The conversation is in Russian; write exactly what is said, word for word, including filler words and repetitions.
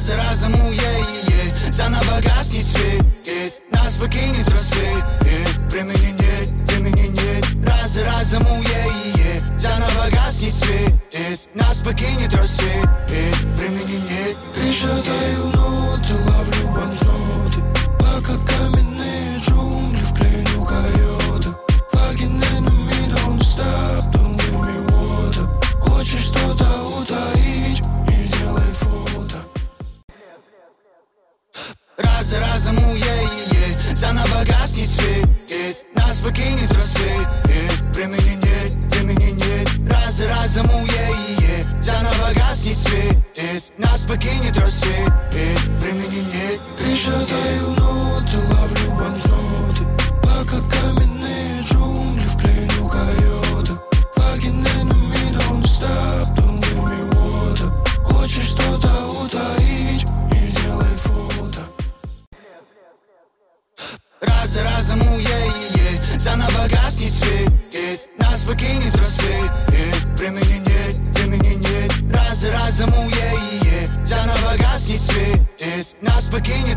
Раз за разом уедет, заново гаснет свет, нас покинет рассвет. Времени нет, времени нет. Раз за разом уедет, заново гаснет свет, нас покинет рассвет. Времени нет. Пересчитаю ноты, ловлю банкноты, пока каменные джунгли в плену койота. Вагины на me, don't stop, don't give me water. Хочешь что-то утаить, не делай фото. Раз за разом уедет, заново гаснет свет, нас покинет рассвет. Времени нет, времени нет. Раз за разом уедет, заново гаснет свет, нас покинет рассвет. Времени нет. Пересчитаю ноты, ловлю банкноты, пока каменные джунгли в плену койота. Вагины на me, don't stop, don't give me water. Хочешь что-то утаить, не делай фото. Раз за разом уедет, заново гаснет свет, нас покинет рассвет. Времени нет, времени нет. Раз за разом уедет, заново гаснет свет, нас покинет